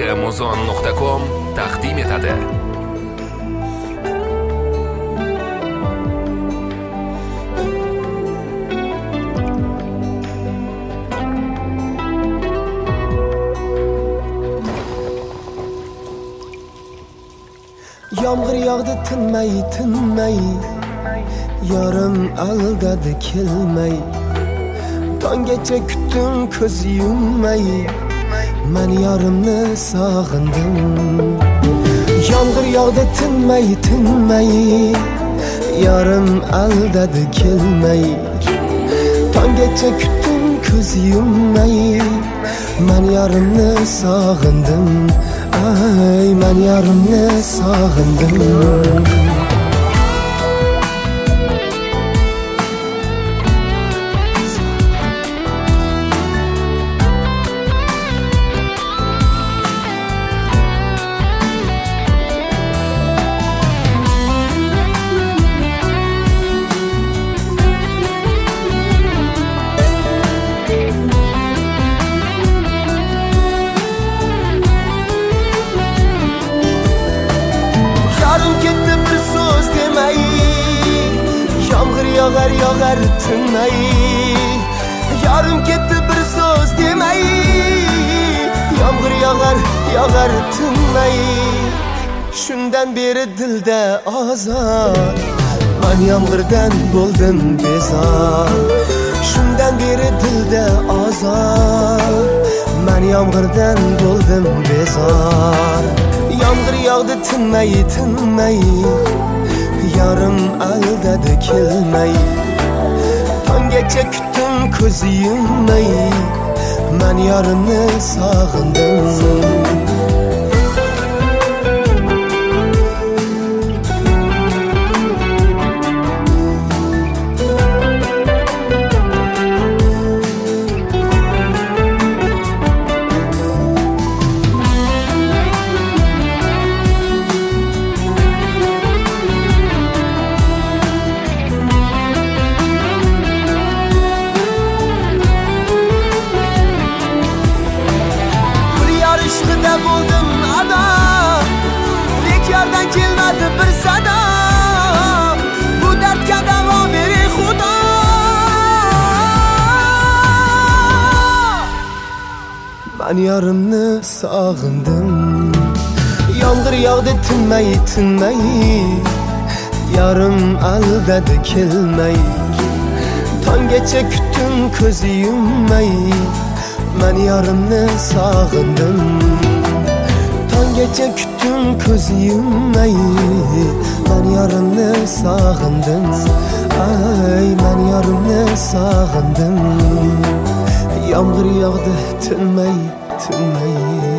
muzon.com taqdim etadi. Yağmur yağdı tinmay Yarım aldadi kelmay Tonggacha kutdim ko'z yummay Men yarimni sog'indim Yağmur yağdı tinmay Yarim aldadi kelmay Tonggacha kutdim ko'z yummay Men yarimni sog'indim Ay, men yarimni sog'indim Yağar tinmay Yarim ketdi bir so'z demay Yağmur yağar tinmay Shundan beri dilda azor Men yağmurdan bo'ldim bezor Shundan beri dilda azor Men yağmurdan bo'ldim bezor Yağmur yağdı tinmay Yarim aldadi kelmay Tonggacha kutdim ko'z yummay Men yarimni sog'indim Buldum adam Lek yardan kelmedi bir sada Bu dertga davo beri Xudo Men yarimni sog'indim Yağmur yağdı tinmay Yarim aldadi kelmay Tonggacha kutdim ko'z yummay Men yarimni sog'indim Tonggacha kutdim ko'z yummay Men yarimni sog'indim Ay, men yarimni sog'indim Yağmur yağdı tinmay